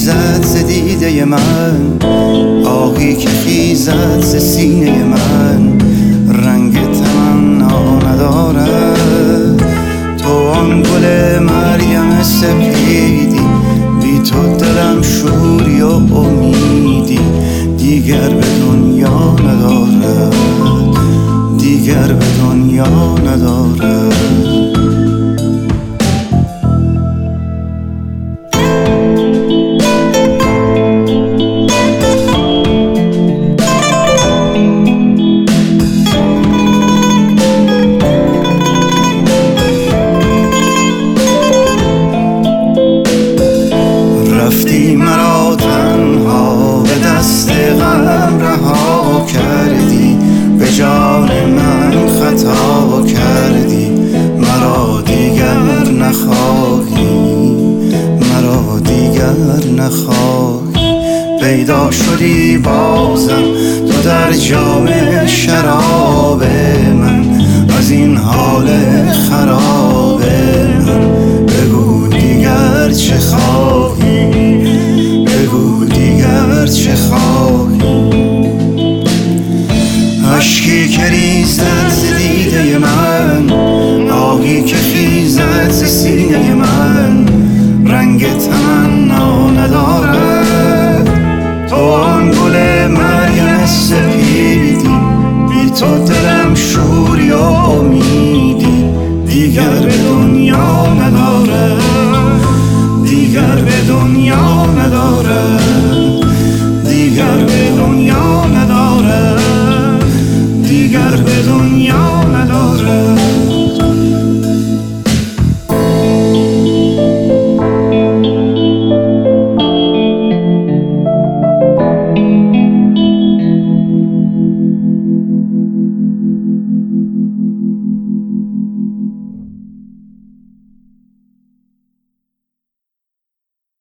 خیزد ز دیده من، آهی که خیزد ز سینه من، رنگ تمنا ندارد. تو آن گل مریم سپیدی، بی تو دلم شوری و امیدی، دیگر به دنیا ندارد، دیگر به دنیا ندارد. رفتی مرا تنها به دست غم رها کردی، به جان من خطا کردی، مرا دیگر نخواهی، مرا دیگر نخواهی. پیدا شدی بازم تو در جام شراب من، از این حال خراب من بگو دیگر چه خواهی، بگو دیگر چه خواهی. اشکی که ریزد ز دیده من، آهی که خیزد ز سینه من، رنگ تمنا ندارد. تو آن گل مریم سپیدی، بی تو دلم شوری و امیدی، دیگر به دنیا ندارد، دیگر به دنیا ندارد.